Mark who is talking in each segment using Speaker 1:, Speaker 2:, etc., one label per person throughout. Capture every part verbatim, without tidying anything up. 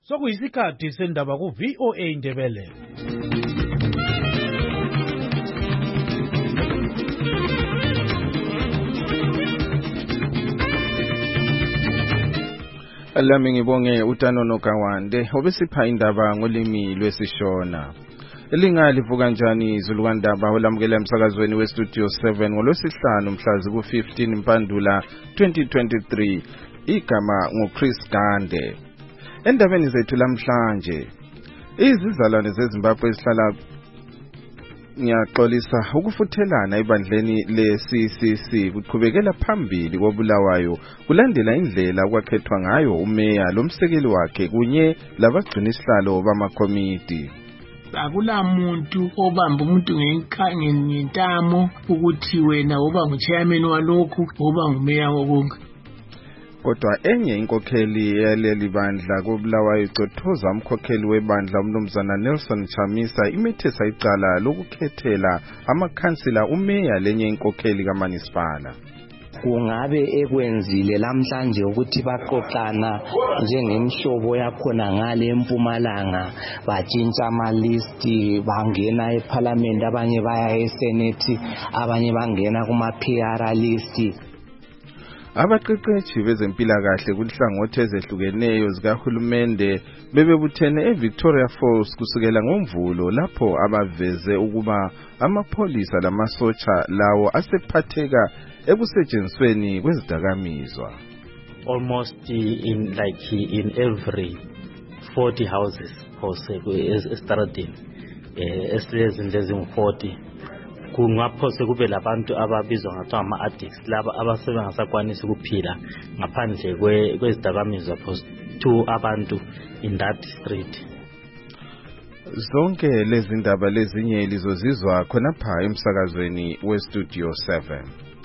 Speaker 1: Sokuyisikhathi sendaba ku V O A Ndebele.
Speaker 2: Alami ngibonge uTanono Kawande obesipha indaba ngolimi lwesishona. Elinga livuka kanjani izulukandaba olamukela emsakazweni we Studio seven ngolwesihlanu mhla ku fifteen Mpandula twenty twenty-three. Igama nguChris Gande. Endabeni zethu lamhlanje, izizalwane zeZimbabwe ezihlala ngiyaxolisa ukufuthelana ebandleni le-C C C kuqhubekela phambili koBulawayo kulandela indlela okwakhethwa ngayo umeya lomsekeli wakhe kunye labagcina isihlalo bamakomiti.
Speaker 3: Akula muntu obamba umuntu ngentamo ukuthi wena oba nguchairman walokhu oba ngumeya wokonke.
Speaker 2: Kodwa enye inkokheli yaleli bandla koBulawayo icothoza umkhokheli webandla umnumzana Nelson Chamisa imethesa icala lokukhethela amakhansila umeya lenye inkokheli kaManisipala.
Speaker 4: Kungabe ekwenzile lamhlanje ukuthi baxoxana njengemhlobo yakhona ngale eMpumalanga batshintsha ama list bangena eParliament abanye baya eSenate abanye bangena kuma P R list.
Speaker 2: Abaqeqeshi bezempilakahle kuhlangothi ezehlukeneyo zikahulumende bebebuthene eVictoria Falls kusukela ngoMvulo lapho abaveze ukuba amapholisa lamasotsha lawo asephatheka ekusentshenzisweni kwezidakamizwa.
Speaker 5: Almost in like in every forty houses esitaradini esilezindlu ezingu-forty kungaphose kube labantu ababizwa ngathiwa ama-addicts laba abasebengasakwanisi ukuphila ngaphandle kwezidakamizwa to abantu in that street.
Speaker 2: Zonke lezi ndaba lezinye lizozizwa khonapha emsakazweni we Studio seven.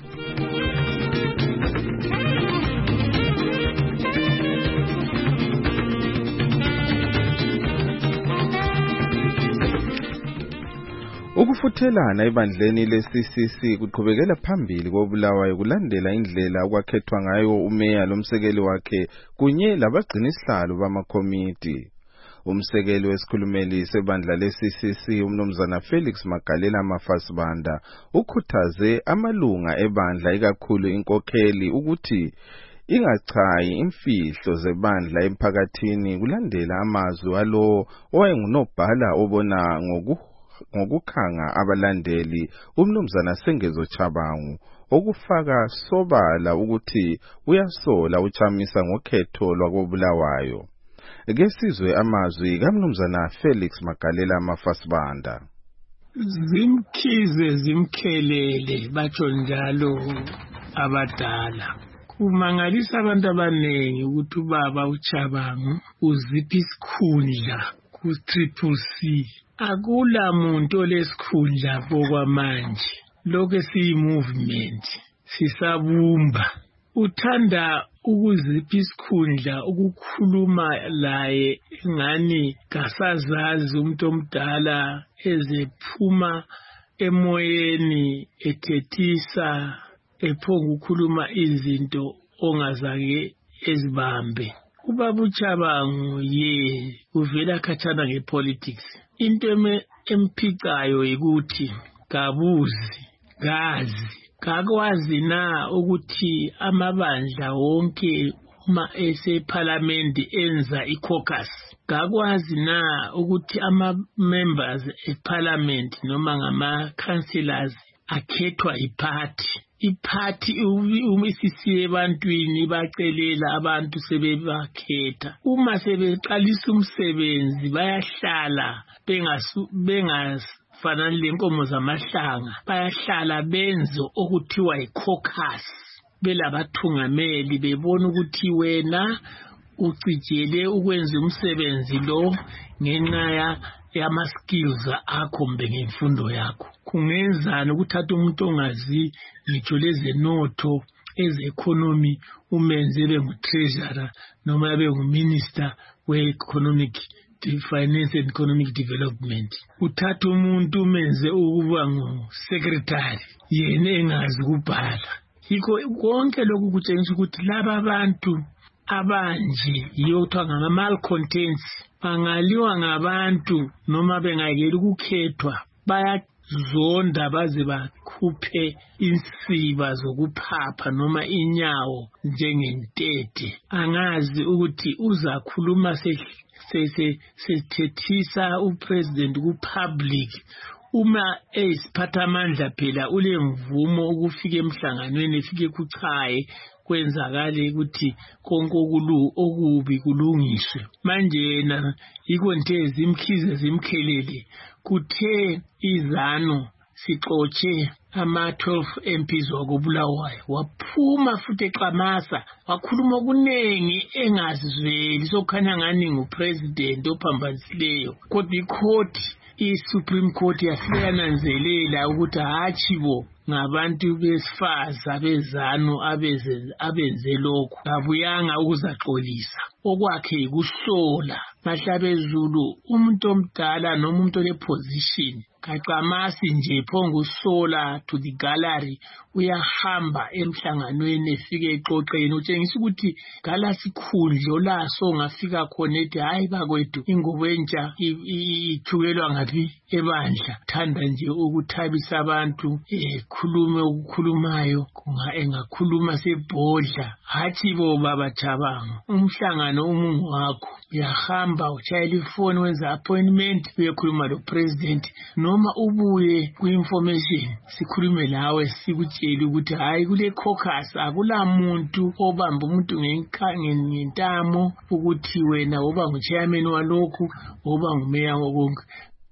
Speaker 2: Ukufuthelana ebandleni le-C C C kuqhubekela phambili koBulawayo kulandela indlela okwakhethwa ngayo umeya lomsekeli wakhe kunye labagcina isihlalo bamakomiti. Umsekeli wesikhulumeli sebandla le-C C C umnumzana Felix Magalela Mafasibanda ukhuthaze amalunga ebandla ikakhulu inkokheli ukuthi ingachayi imfihlo zebandla emphakathini kulandela amazwi alo owayengunobhala obona ngoku ngokukhanga abalandeli umnumzana Sengezo Chabangu okufaka sobala ukuthi uyasola uChamisa ngokhetho lwakoBulawayo. Ke sizwe amazwi kaMnumzana Felix Magalela Mafasibanda.
Speaker 3: Zimkhize zimkhelele batsho njalo abadala. Kumangalisa abantu abanengi ukuthi ubaba uChabangu uziphi isikhundla ku Triple C. Akula muntu olesikhundla bokwamanje. Lokho siyi movement sisabumba. Uthanda ukuzipha isikhundla ukukhuluma laye ngani kasazazi umuntu omdala ezephuma emoyeni ethethisa ephonga ukukhuluma izinto ongazake ezibambe. Ubaba uChabangu ye uvela khathana ngepolitics. Into emphicayo ukuthi kabuzi gazi kakwazi na ukuthi amabandla wonke uma eseParliament enza iCaucus kakwazi na ukuthi ama members eParliament noma ngama councillors akhethwa iparty. Iparty umisisiye ebantwini bacelela abantu sebebakhetha. Uma sebeqalisa umsebenzi bayahlala bengasu bengafanani lenkomo zamahlanga. Bayahlala benzo okuthiwa iCaucus. Belabathungameli bebona ukuthi wena ucijele ukwenza umsebenzi lo ngenxa yama skills akho mbe ngemfundo yakho. Kungenzana ukuthatha umuntu ongazi ngitsho leze notho eze economy umenze be ngu treasurer noma be ngu minister we economic finance and economic development. Uthatha umuntu umenze ukuba ngu secretary yena engazi kubhala. Yikho konke lokhu kutshengisa ukuthi laba abantu abanje yokuthiwa ngama-malcontents bangaliwa ngabantu noma bengayekela ukukhethwa bayazonda baze bakhuphe insiba zokuphapha noma inyawo njengentete. Angazi ukuthi uzakhuluma sethethisa upresident ku-public uma eyisiphathamandla phela ule mvumo ukufika emhlanganweni efike kuchaye kwenzakale ukuthi konke okulu okubi kulungiswe. Manje na ikonke zimkhize zimkhelele kuthe izano sixotshe ama twelve M Ps wakobulawayo waphuma futhi eqamasa wakhuluma kunengi engazizweli sokukhanya ngani ngupresident ophambanisileyo kodwa icourt i-Supreme Court yaseyananzelela ukuthi hatshi bo ngabantu besifaza bezano abeze abenze lokho abuyanga ukuzaxolisa okwakhe ukusola mahlabezulu umuntu omdala noma umuntu oleposition kaqamasi nje phongusola to the gallery uyahamba emhlanganweni efike exoxeni utshengisa ukuthi gala sikhundlo laso ngafika khona ethi hayi bakwethu ingobo entsha ithukelwa ngathi ebandla thanda nje ukuthabisa abantu eh khulume ukukhulumayo kunga engakhuluma sebhodla hathi bo baba Thabang umhlangano umungu wakho uyahamba uchayela ifoni wenza appointment uyekhuluma lo president noma ubuye ku-information sikhulume lawe sikutshela ukuthi hayi kule caucus akula muntu obamba umuntu ngentamo ukuthi wena uba ngu-chairman walokhu uba ngumeya wokonke.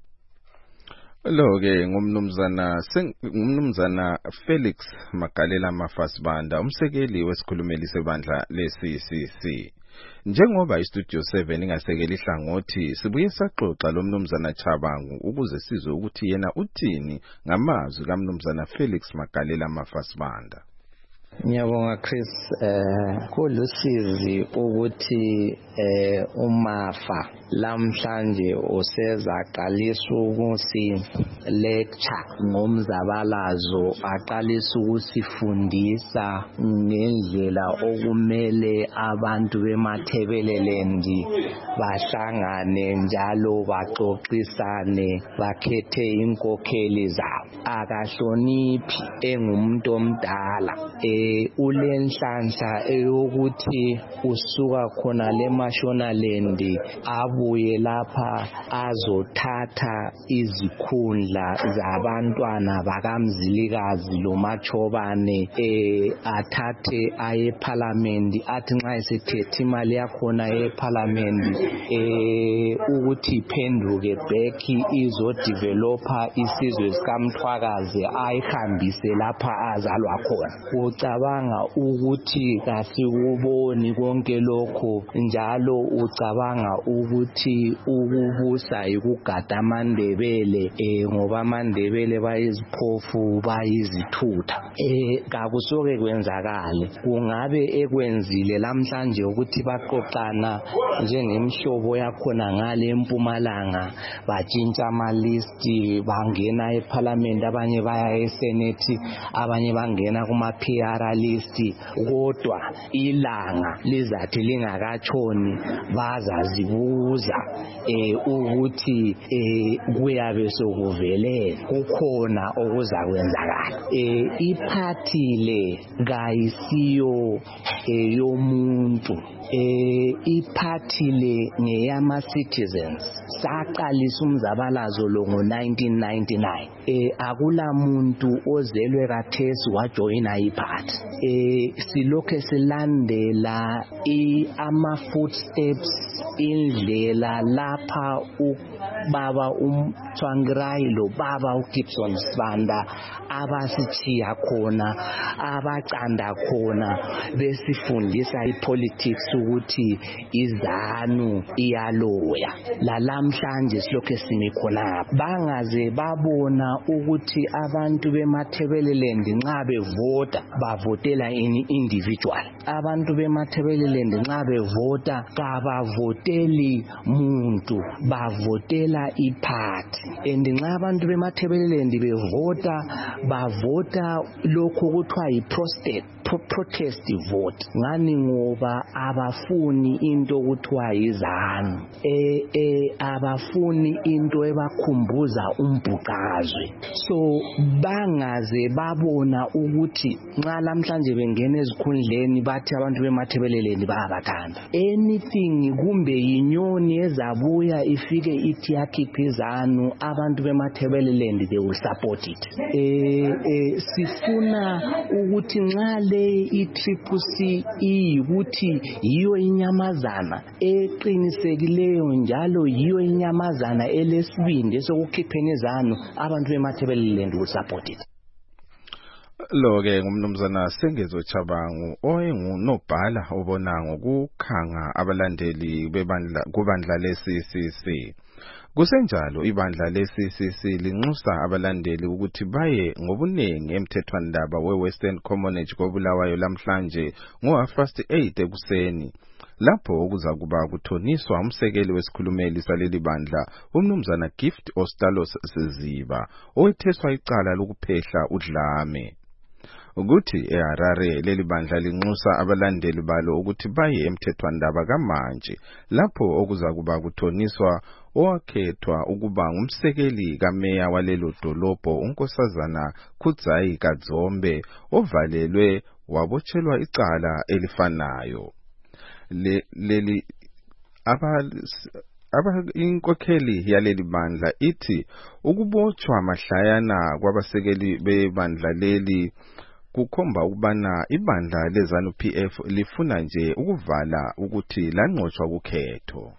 Speaker 2: Lo-ke ngumnumzana ngumnumzana Felix Magalela Mafasibanda umsekeli wesikhulumeli sebandla le-C C C. Njengoba iStudio seven ingasekeli ihlangothi sibuye saxoxa lo mnumzana Thabang ukuze sizwe ukuthi yena uthini ngamazwi kaMnumzana Felix Magalela Mafasibanda.
Speaker 4: Ngiyabonga Chris, eh kulusizi ukuthi eh uMafa lamhlanje usezaqalisa ukuthi lecture ngomzabalazo aqalisa ukusifundisa ngendlela okumele abantu bemathebeleland bahlangane njalo baxoxisane bakhethe inkokheli zabo. Akahloniphi engumuntu omdala eh ulenhlanhla eyokuthi usuka khona leMashonaland abuye lapha azothatha izikhundla zabantwana bakamzilikazi loMachobane eh athathe aye parliament athi nxa esethethe imali yakhona eparliament eh ukuthi iphenduke back izo developer isizwe sikamthwakazi ayihambise lapha azalwa khona. Ucabanga ukuthi kasikuboni konke lokho njalo ucabanga ukuthi ukubusa ikugada aMandebele eh ngoba aMandebele bayiziphofu bayizithutha eh kakusoke kwenzakale. Kungabe ekwenzile lamhlanje ukuthi baqoqana njengemhlobo yakhona ngale eMpumalanga batshintsha ama list bangena eParliament abanye baya eSenate abanye bangena kuma P R list kodwa ilanga lizathi lingakatshoni bazazibuza eh ukuthi eh kuyabe sokuvele kukhona okuzakwenzakala. Eh iparty le kayisiyo eyomuntu eh iparty le ngeyama citizens saqalisa umzabalazo lo ngo nineteen ninety-nine eh akula muntu ozelwe kathesi wajoina iparty eh silokhe silandela i ama footsteps indlela lapha ubaba uMthwangirai lo baba uGibson Sibanda abasichiya khona abaqanda khona besifundisa ipolitics ukuthi izanu iyaloya. Lalamhlanje silokhe simi khona bangaze babona ukuthi abantu bemathebeleland nxa bevota bavotela ini individual abantu bemathebeleland nxa bevota kabavoteli muntu bavotela iphathi and nxa abantu bemathebeleland bevota bavota lokho kuthiwa yi-prostate protest vote ngani ngoba abafuni into kuthiwa yizanu eh eh abafuni into ebakhumbuza umbhuqazwe so bangaze babona ukuthi nxa lamhlanje bengena ezikhundleni bathi abantu bemathebeleleni bayabathanda anything kumbe yinyoni ezabuya ifike ithi yakhiphizanu abantu bemathebeleleni they will support it eh eh sifuna ukuthi nxa le i-triple C iyikuthi yiyo inyamazana eqinisekileyo njalo yiyo inyamazana elesibindi esokukhipheni ezanu abantu bemathebeleland will support it.
Speaker 2: Lo-ke ngumnumzana Sengezo Chabangu oyengunobhala obona ngokukhanga abalandeli bebandla kubandla le-C C C. Kusenjalo ibandla le-C C C linxusa abalandeli ukuthi baye ngobuningi emthethwandaba we-Western Commonwealth koBulawayo lamhlanje ngo-half past eight ekuseni lapho okuza kuba kuthoniswa umsekeli wesikhulumeli saleli bandla umnumzana Gift Ostalos Siziba owetheswa icala lokuphehla udlame. Ukuthi eHarare leli bandla linxusa abalandeli balo ukuthi baye emthethwandaba kamanje lapho okuza kuba kuthoniswa owakhethwa ukuba ngumsekeli kameya walelo dolobho unkosazana Khudzayi Kadzombe ovalelwe wabotshelwa icala elifanayo. Le leli aba aba inkokheli yaleli bandla ithi ukubotshwa mahlayana kwabasekeli bebandla leli kukhomba ukubana ibandla lezanu P F lifuna nje ukuvala ukuthi lanqotshwa kukhetho.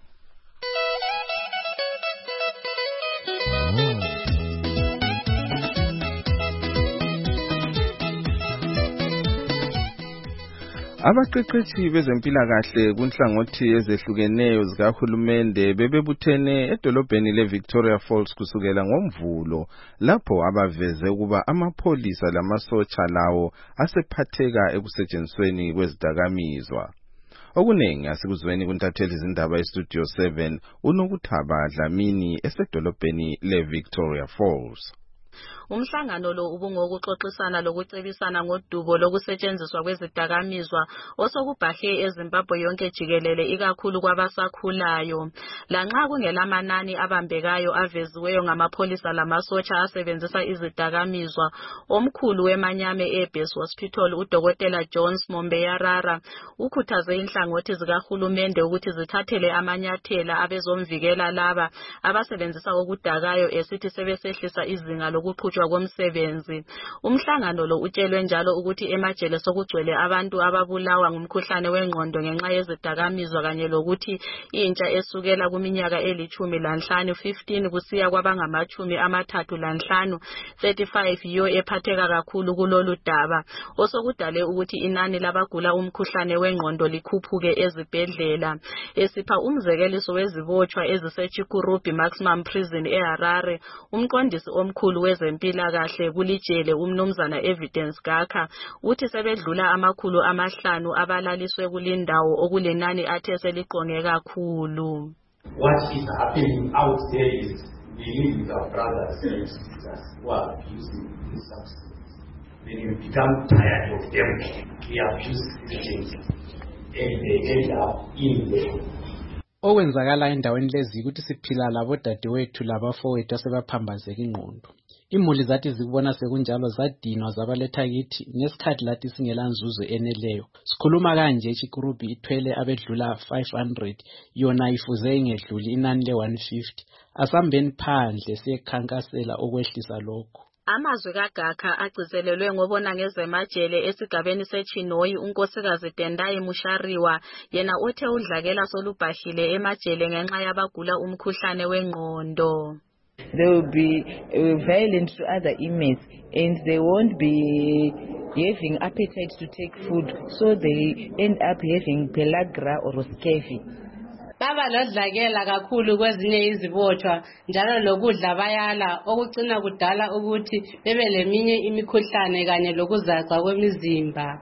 Speaker 2: Abaqeqeshi bezempilakahle kunhlangothi ezehlukeneyo zikahulumende bebebuthene edolobheni leVictoria Falls kusukela ngoMvulo lapho abaveze ukuba amapholisa lamasotsha lawo asephatheka ekusetshenzisweni kwezidakamizwa. Okunengi asikuzweni kuntatheli izindaba eStudio seven uNokuthaba Dlamini esedolobheni leVictoria Falls.
Speaker 6: Umhlangano lo ubungokuxoxisana lokucebisana ngodubo lokusetshenziswa kwezidakamizwa osokubhahe eZimbabwe yonke jikelele ikakhulu kwabasakhulayo. Lanxa kungelamanani abambekayo aveziweyo ngamapholisa lamasotsha asebenzisa izidakamizwa, omkhulu weManyame Airbase Hospital uDokotela Jones Mombeyarara ukhuthaze inhlangothi zikahulumende ukuthi zithathele amanyathela abezomvikela laba abasebenzisa okudakayo esithi sebesehlisa izinga lokuqhutshwa komsebenzi. Umhlangano lo utshelwe njalo ukuthi emajele sokugcwele abantu ababulawa ngumkhuhlane wengqondo ngenxa yezidakamizwa kanye lokuthi intsha esukela kuminyaka elitshumi lanhlanu fifteen kusiya kwabangamachumi amathathu lanhlanu thirty-five yiyo ephatheka kakhulu kulolu daba osokudale ukuthi inani labagula umkhuhlane wengqondo likhuphuke ezibhedlela. Esipha umzekeliso wezibotshwa ezisechikurubi maximum prison eHarare, umqondisi omkhulu wezempilakahle kulijele umnumzana Evidence Gakha uthi sebedlula amakhulu amahlanu abalaliswe kulindawo okulenani athe seliqonge kakhulu.
Speaker 7: What is happening out there is dealing with our brothers and sisters who are abusing these substances. Then you become tired of them. We abuse these things and they end up in there.
Speaker 1: Okwenzakala endaweni lezi ukuthi siphila labo dadewethu labafowethu asebaphambazeka ingqondo. Imuli zathi zikubona sekunjalo zadinwa zabaletha kithi ngesikhathi lathi singela nzuzo eneleyo. Sikhuluma kanje ichikurubi ithwele abedlula five hundred yona ifuze ingedluli inani le one fifty. Asambeni phandle siyekhankasela okwehlisa lokho.
Speaker 6: Amazwi kaGakha agcizelelwe ngobona ngezemajele esigabeni seChinoyi unkosikazi Tendai Mushariwa yena othe udlakela solubhahile emajele ngenxa yabagula umkhuhlane wengqondo.
Speaker 8: They will be uh, violent to other inmates and they won't be having appetite to take food, so they end up having pellagra or scurvy.
Speaker 9: Baba lodlakela kakhulu kwezinye izibotshwa njalo lokudla bayala okucina kudala ukuthi bebe leminye imikhuhlane kanye lokuzaca kwemizimba.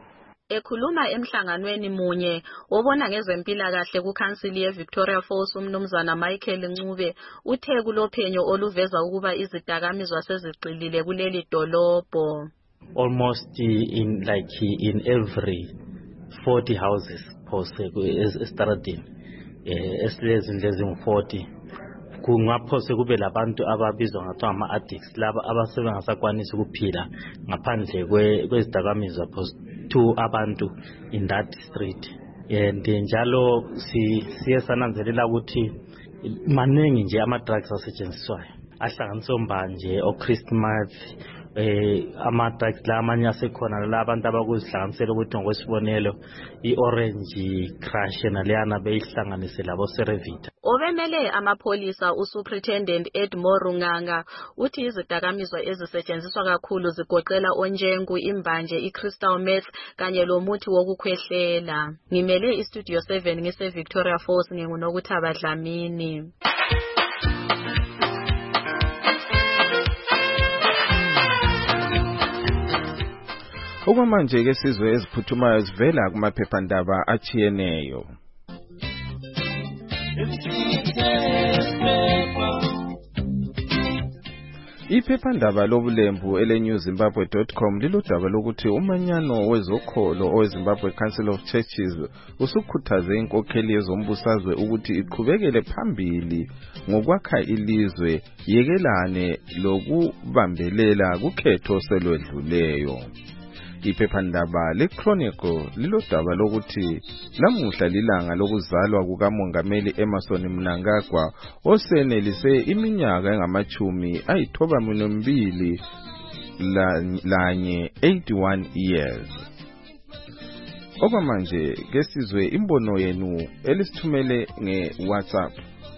Speaker 6: Ekhuluma emhlanganweni munye obona ngezempilakahle kuKhansili yeVictoria Falls umnumzana Michael Ncube uthe kulophenyo oluveza ukuba izidakamizwa seziqilile kuleli dolobho.
Speaker 5: Almost in like in every forty houses phose estradini eh esilezini lezi forty kungaphose kube labantu ababizwa ngathiwa ama addicts laba abasebengasakwanisi ukuphila ngaphandle kwezidakamizwa phose two abantu in that street. And njalo siye sananzelela ukuthi maningi nje ama drugs asetshenziswayo ahlanganiswa mbanje o Christmas eh ama drugs la amanye asekhona la abantu abakuzihlanganisela ukuthi ngokwesibonelo i-orange crush naleyana beyihlanganise labo Cerevita.
Speaker 6: Obemele amapolisa uSuperintendent Edmore Runganga uthi izidakamizwa ezisetshenziswa kakhulu zigoqela onjengu, imbanje, i-crystal meth kanye lomuthi wokukhwehlela. Ngimele iStudio seven ngise Victoria Falls nginguNokuthaba Dlamini.
Speaker 2: Okwamanje ke sizwe eziphuthumayo zivela kumaphephandaba achiyeneyo. Iphephandaba lobulembu ele new zimbabwe dot com lilodaba lokuthi umanyano wezokholo oweZimbabwe Council of Churches usukhuthaze inkokheli yezombusazwe ukuthi iqhubekele phambili ngokwakha ilizwe yekelane lokubambelela kukhetho selwedluleyo. Iphephandaba leChronicle lilodaba lokuthi lamuhla lilanga lokuzalwa kukaMongameli Emmerson Mnangagwa osenelise iminyaka engamachumi ayithoba mbili lanye eighty-one years. Okwamanje ke sizwe imbono yenu elisithumele ngeWhatsApp.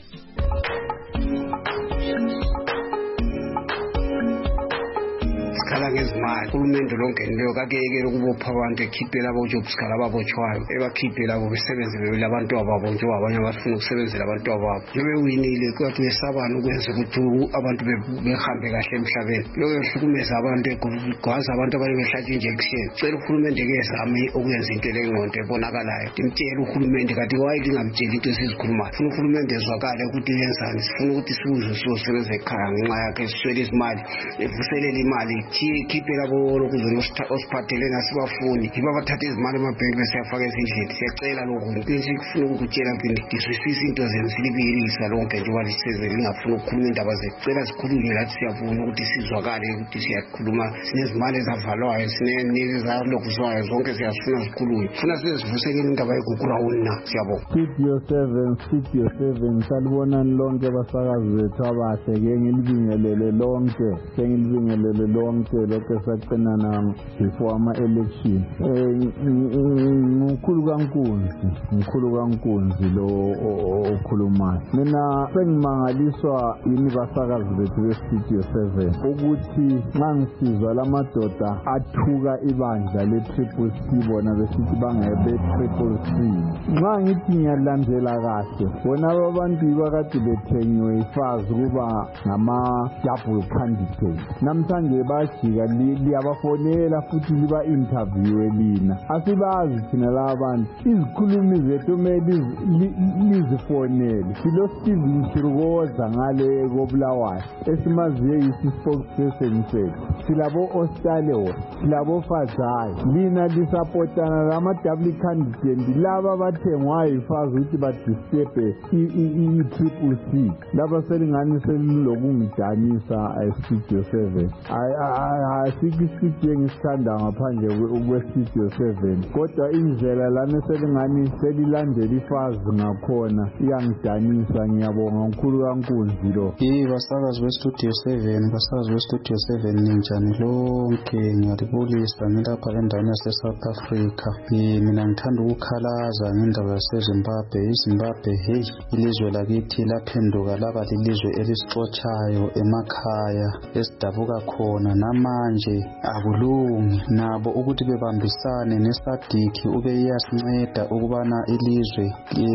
Speaker 10: ngezimali uhulumende lonke leyo kakekele ukubopha abantu ekhiphela abo jobs kalababotshwayo ebakhiphela abo besebenze bebele abantu ababo njengoba abanye abafuna ukusebenzela abantu ababo njengoba winile kwathi uyesabana ukwenza ukuthi abantu behambe kahle emhlabeni lokho yahlukumeza abantu egwaza abantu abanye behlatshwe injection. Cela uhulumende ke ezame ukwenza into lengqondo ebonakalayo. Imtshela uhulumende kanti wayi lingamtsheli into esizikhulumayo. Ufuna uhulumende ezwakale ukuthi uyenzani. Sifuna ukuthi sibuze sizosebenza ekhaya ngenxa yakhe siswele izimali evuselela imali khipe labo lokuzona osiphathele nasibafuni yiba bathatha izimali emabhenki besiyafaka ezindlini. Siyacela lokho ukuthi kufuna ukutshela ukuthi diswisise into zenzilibirisa lonke njengoba liseze lingafuna ukukhuluma indaba zecela sikhulume lathi siyafuna ukuthi sizwakale ukuthi siyakhuluma sinezimali ezavalwayo sinenike zalokuzwayo zonke siyafuna sikhulume funa sizivuselele indaba yeGugurawuni na siyabonga.
Speaker 11: Studio seven Studio seven salibonani lonke basakazi bethu abahle ke ngilibingelele lonke sengilibingelele lonke lokho saqinana before ama election. Mkhulu kaNkunzi mkhulu kaNkunzi lo okhulumayo mina sengimangaliswa yini basakazi bethu beStudio seven ukuthi nxa ngisizwa lamadoda athuka ibandla le-Triple C bona besithi bangebe Triple C. Nxa ngithi ngiyalandela kahle bona abantu ibakade bethengiwe ifazi kuba ngama-double candidate namhlanje bajika liyabafonela futhi liba interview elina asibazi thina la abantu izikhulumi zethu mele lizifonele silo Steven Chirukoza ngale koBulawayo esimaziye yisi-spokesperson sethu silabo Ostalewo silabo Fazai lina lisupportana lama-double candidate laba bathengwayo ifazi ukuthi badisturbe i-Triple C laba selingani selilokungidanisa eStudio seven. Asikho isistudio engisithanda ngaphandle kweStudio seven kodwa indlela lana selingani selilandela ifazi ngakhona iyangidanisa. Ngiyabonga uNkulu kaNkunzi lo.
Speaker 12: Yi basakazi beStudio seven basakazi beStudio seven ninjani lonke ngiyalibulisa ngilapha endaweni yaseSouth Africa. Mina ngithanda ukukhalaza ngendaba yaseZimbabwe. iZimbabwe hey ilizwe lakithi laphenduka laba lilizwe elisixotshayo emakhaya esidabuka khona na namanje akulungi nabo ukuthi bebambisane nesadiki ube iyasinceda ukubana ilizwe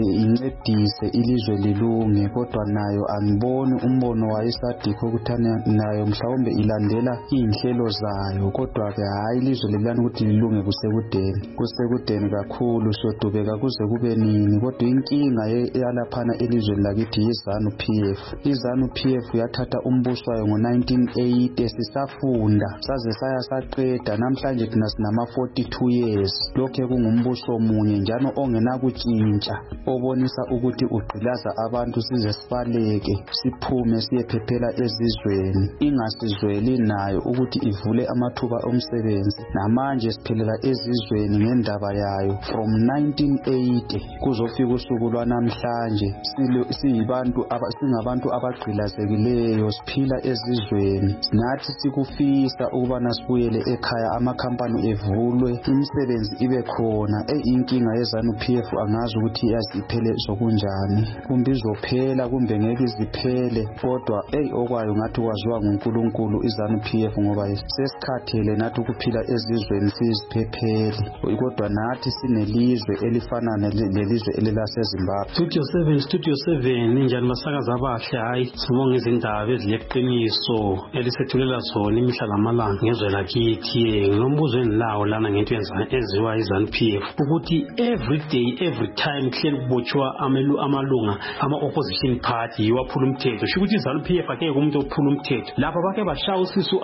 Speaker 12: incedise ilizwe lilunge, kodwa nayo angiboni umbono wayesadiki ukuthi nayo mhlawumbe ilandela inhlelo zayo, kodwa ke hayi ilizwe lelani ukuthi lilunge kusekudeni kusekudeni kakhulu siyodubeka kuze kube nini. Kodwa inkinga yalaphana elizweni lakithi yiZANU P F. iZANU P F yathatha umbuso wayo ngo nineteen eighty sisafunda saze saya saqeda, namhlanje thina sinama forty-two years lokhe kungumbuso munye njalo ongenakutshintsha, obonisa ukuthi ugqilaza abantu size sibaleke siphume siyephephela ezizweni, ingasizweli nayo ukuthi ivule amathuba omsebenzi. Namanje siphelela ezizweni ngendaba yayo from nineteen eighty kuzofika usuku lwanamhlanje siyibantu singabantu abagqilazekileyo siphila ezizweni. Nathi sikufisa ukubana sibuyele ekhaya, amakhampani evulwe, imisebenzi ibe khona. Eyinkinga yeZANU P F angazi ukuthi yaziphele sokunjani, kumbe izophela kumbe ngeke iziphele, kodwa ey okwayo ngathi kwaziwa nguNkulunkulu iZANU P F, ngoba sesikhathele nathi ukuphila ezizweni siziphephele, kodwa nathi sinelizwe elifana lelizwe elelaseZimbabwe.
Speaker 13: Studio seven Studio seven njani basakaza abahle, hayi sibonga izindaba ezileqiniso elisethulela zona imihla lamalanga ngezwe lakithi. Ngilombuzo engilawo lana ngento enziwa iZANU P F ukuthi every day every time kuhleli kubotshwa amalunga ama-opposition party yiwaphula umthetho. Sho ukuthi iZANU P F akeke umuntu ophula umthetho. Lapha bake bashaya usisi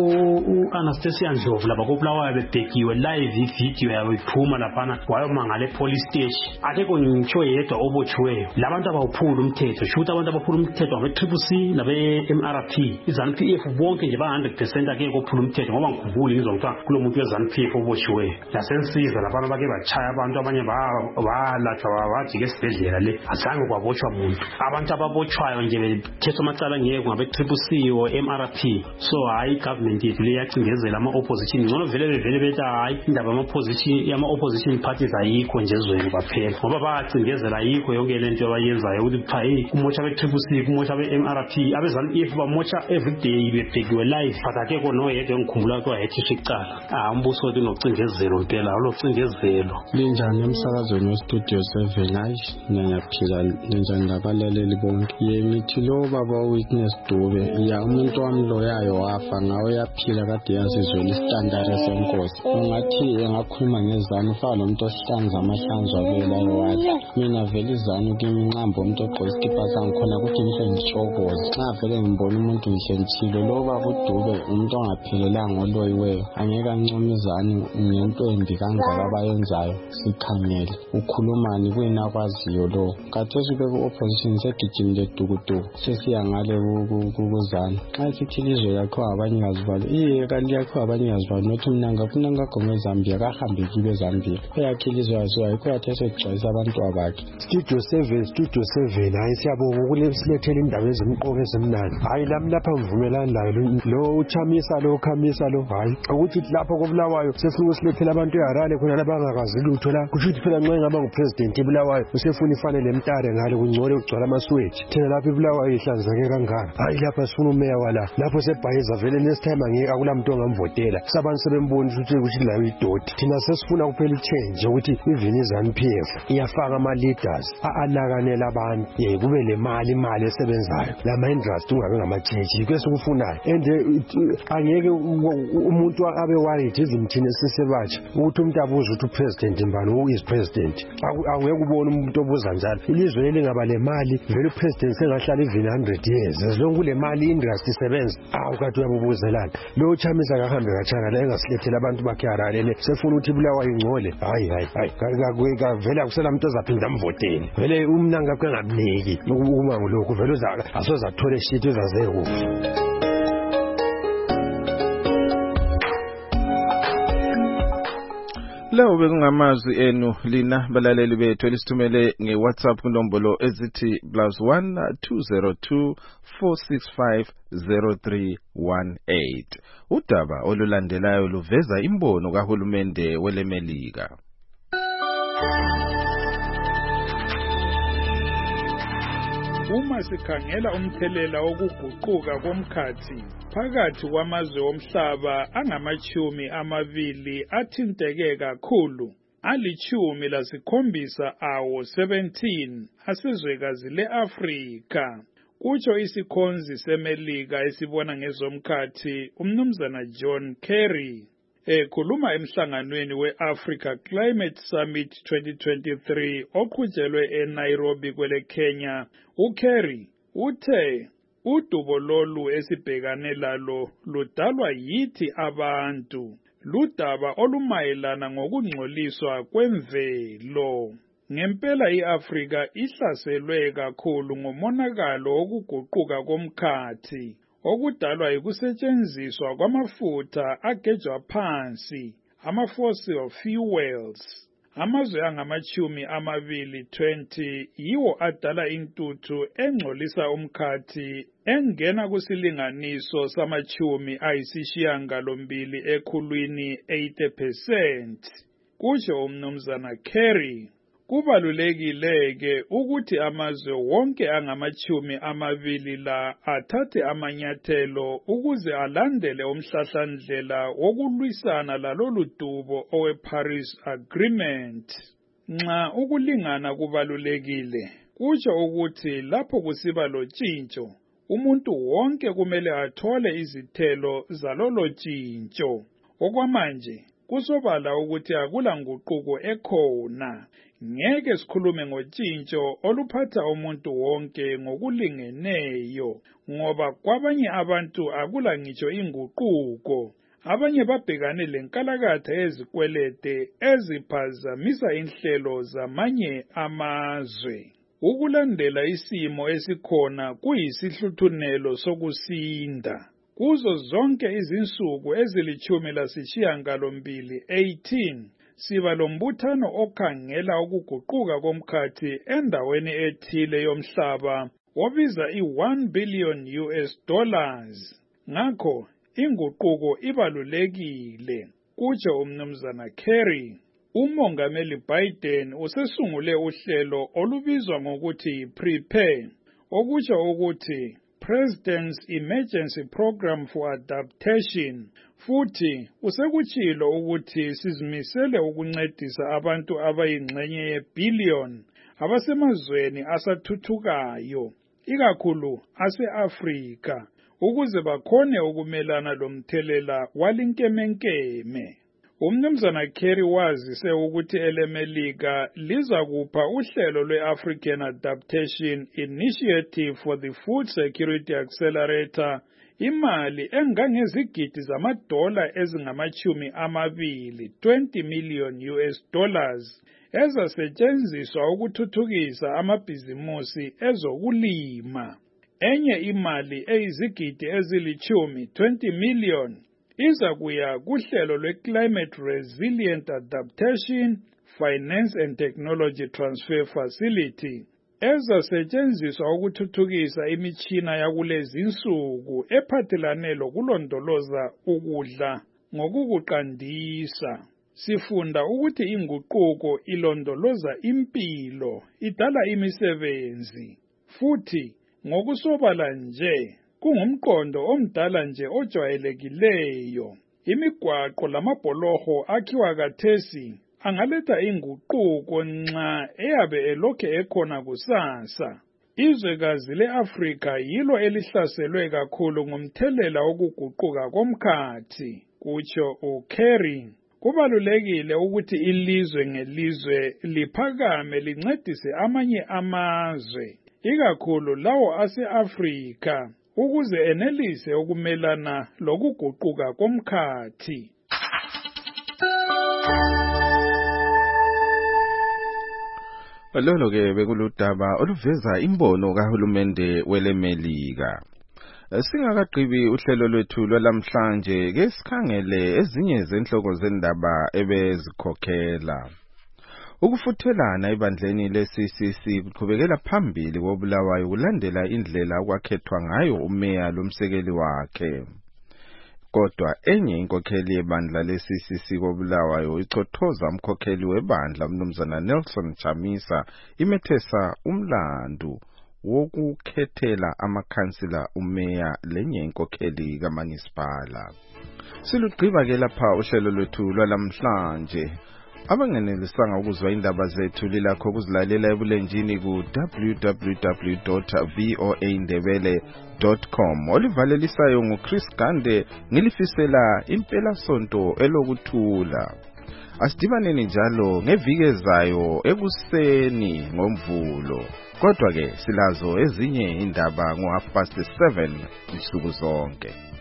Speaker 13: u-Anastasia Ndlovu lapha koBulawayo bebhekiwe live ivideo yabo iphuma laphana wayomangala epolice station. Akekho ngitsho yedwa obotshiweyo. Labantu abawuphula umthetho. Sho ukuthi abantu abaphula umthetho abe-Triple C nabe-M R P. iZANU P F bonke nje ba one hundred percent akeke ophula umthetho, ngoba ngikuvuli ngizwa kuthiwa kulo muntu weZANU P F obotshiweyo. Nasensiza laphana bake bachaya abantu, abanye balatshwa bajika esibhedlela le, azange kwabotshwa muntu. Abantu ababotshwayo nje bethethwa amacala ngeke ngabe-Triple C o M R P. So hayi government yethu le yacindezela ama-opposition. Ngcono vele bevele bethi hayi indaba yama-opposition parties ayikho nje ezweni kwaphela, ngoba bayacindezela ayikho yonke le nto abayenzayo ukuthi kuthiwa hey kumotsha abe-Triple C kumotsha abe-M R P. abeZANU P F bamotsha everyday bebhekiwe live, but akekho noyedwa engikhumbula kuthiwa yethisha icala. Ah umbuso wethu unocindezelo mpela, ulocindezelo.
Speaker 14: Linjani emsakazweni weStudio seven? Hayi ngiyaphila. Linjani labalaleli bonke? Yemithi lo baba Witness Dube, ya umuntu wami loyayo wafa ngawe yaphila kade yazizwela isitandard senkosi. Ungathi engakhuluma ngeZANU faka lo muntu ohlanza amahlanzo abelayo wathi mina vele iZANU kimi nqamba umuntu ogqoka isikipa sangikhona ukuthi ngihle ngitshokoze. Nxa vele ngibona umuntu ngihle ngithile lo baba uDube umuntu ongaphelelanga oloyiweyo, angeke ancome iZANU ngento embi kangaka abayenzayo. Sikhangele ukhulumani kuyina kwaziyo lo, kathesi beku opposition segijimile dukuduku sesiya ngale kuZANU. Xa sithi ilizwe yakho abanikazi balo, iye kanti yakho abanikazi balo nothi mina ngafuna ngagome eZambia kahambe kibe eZambia eyakhe ilizwe yaziwa yikho yathese kugcwalisa abantu abakhe.
Speaker 15: Studio seven Studio seven hayi siyabonga ukulethelethela indaba ezimqoka ezimnandi. Hayi lami lapha ngivumelana layo lo uchamisa lo khamisa lo, hayi ukuthi lapha koBulawayo sefuna usilethela abantu eHarare khona labangakazi lutho la, kusho ukuthi phela nxa ngaba ngupresident eBulawayo usefuna ifanele emtare ngale kungcole ugcwala amaswethu thina lapha eBulawayo ihlanzeke kangaka. Hayi lapha sifuna umeya wala lapho sebhayiza vele nesithema ngeke akulamuntu ongamvotela sabantu sebembona ukuthi ukuthi layo idoti. Thina sesifuna kuphela ichange ukuthi even iZANU P F iyafaka ama leaders anakanela abantu, ye kube le mali imali esebenzayo lama industry ungabe ngamachechi kwesikufunayo. And angeke umuntu abe worried izimthini sisebatsha ukuthi umuntu abuze ukuthi upresident mbani who is president. Angeke ubone umuntu obuza njalo. Ilizwe elingaba le mali vele upresident sengahlala even one hundred years as long kule mali industry isebenza. Awu kade uyabubuzelana lo chamisa kahambe kachana la engasilethela abantu bakhe Harare sefuna ukuthi Bulawayo ingcole. Hayi hayi hayi vele akusela umuntu ozaphinda amvotele, vele umnanga kwengabiniki uma ngolokhu vele asoza athole shit uzaze kufa.
Speaker 2: Lewo bekungamazwi enu lina balaleli bethu elisithumele ngeWhatsApp kunombolo ezithi plus one two zero two four six five zero three one eight. Udaba olulandelayo luveza imbono kahulumende weleMelika.
Speaker 16: Uma sikhangela umthelela wokuguquka komkhathi phakathi kwamazwe omhlaba angamachumi amabili athinteke kakhulu, alichumi lasikhombisa awo seventeen asizwekazi le-Afrika. Kutsho isikhonzi seMelika esibona ngezomkhathi umnumzana John Kerry. Ekhuluma emhlanganweni we-Africa Climate Summit twenty twenty-three oqhutshelwe eNairobi kwele Kenya, uKerry uthe udubo lolu esibhekane lalo ludalwa yithi abantu, ludaba olumayelana ngokungcoliswa kwemvelo. Ngempela i-Afrika ihlaselwe kakhulu ngomonakalo wokuguquka komkhathi okudalwa yikusetshenziswa kwamafutha agejwa phansi, ama-fossil fuels. Amazwe angamachumi amabili twenty yiwo adala intuthu engcolisa umkhathi engena kusilinganiso samachumi ayisishiyangalombili ekhulwini eighty percent. Kusho umnumzana Kerry. Kubalulekile-ke ukuthi amazwe wonke angamachumi amabili la athathe amanyathelo ukuze alandele umhlahlandlela wokulwisana lalolu dubo owe-Paris Agreement. Nxa ukulingana kubalulekile, kusho ukuthi lapho kusiba lotshintsho, umuntu wonke kumele athole izithelo zalolo tshintsho. Okwamanje, kusobala ukuthi akula nguquko ekhona. Ngeke sikhulume ngotshintsho oluphatha umuntu wonke ngokulingeneyo, ngoba kwabanye abantu akula ngitsho inguquko. Abanye babhekane lenkalakatha ezikwelede eziphazamisa inhlelo zamanye amazwe. Ukulandela isimo esikhona kuyisihluthunelo sokusinda. Kuzo zonke izinsuku ezilichumi lasishiyangalombili eighteen, siba lombuthano okhangela ukuguquka komkhathi endaweni ethile yomhlaba wabiza i-one billion U S dollars. Ngakho, inguquko ibalulekile, kutsho umnumzana Kerry. Umongameli Biden usesungule uhlelo olubizwa ngokuthi Prepare, okutsho ukuthi President's Emergency Program for Adaptation, futhi usekutshilo ukuthi sizimisele ukuncedisa abantu abayingxenye yebillion abasemazweni asathuthukayo, ikakhulu ase-Afrika, ukuze bakhone ukumelana lomthelela walinkemenkeme. Umnumzana Kerry wazise ukuthi eleMelika liza kupha uhlelo lwe-African Adaptation Initiative for the Food Security Accelerator imali engangezigidi zamadola ezingamachumi amabili, twenty million U S dollars, ezasetshenziswa ukuthuthukisa amabhizimusi ezokulima. Enye imali eyizigidi ezilichumi, twenty million, iza kuya kuhlelo lwe-Climate Resilient Adaptation Finance and Technology Transfer Facility, ezasetshenziswa ukuthuthukisa imichina yakulezi insuku ephathelane lokulondoloza ukudla ngokukuqandisa. Sifunda ukuthi inguquko ilondoloza impilo, idala imisebenzi, futhi ngokusobala nje kungumqondo omdala nje ojwayelekileyo. Imigwaqo lamabholoho akhiwa kathesi angaletha inguquko nxa eyabe elokhe ekhona kusasa. Izwekazi le-Afrika yilo elihlaselwe kakhulu ngumthelela wokuguquka komkhathi, kutsho uKerry. Kubalulekile ukuthi ilizwe ngelizwe liphakame lincedise amanye amazwe, ikakhulu lawo ase-Afrika, ukuze enelise ukumelana lokuguquka komkhathi.
Speaker 2: Lolo ke bekuludaba oluveza imbono kahulumende weleMelika. Singakaqhibi uhlelo lwethu lwalamhlanje ke sikhangele ezinye zenhloko zendaba ebezikhokhela. Ukufuthelana ebandleni le-C C C kuqhubekela phambili koBulawayo kulandela indlela okwakhethwa ngayo umeya lomsekeli wakhe. Kodwa enye inkokheli yebandla le-C C C koBulawayo ichothoza umkhokheli webandla umnumzana Nelson Chamisa imethesa umlandu wokukhethela amakhansila umeya lenye inkokheli kaMunicipal. Silugqiba ke lapha uhlelo lwethu lwalamhlanje. Abangenelisanga ukuzwa indaba zethu lilakho ukuzilalela ebulenjini ku w w w dot voa ndebele dot com. Olivalelisayo nguChris Gande, ngilifisela impela sonto elokuthula. Asidibaneni njalo ngeviki ezayo ekuseni ngoMvulo. Kodwa ke silazo ezinye indaba ngo half past seven insuku zonke.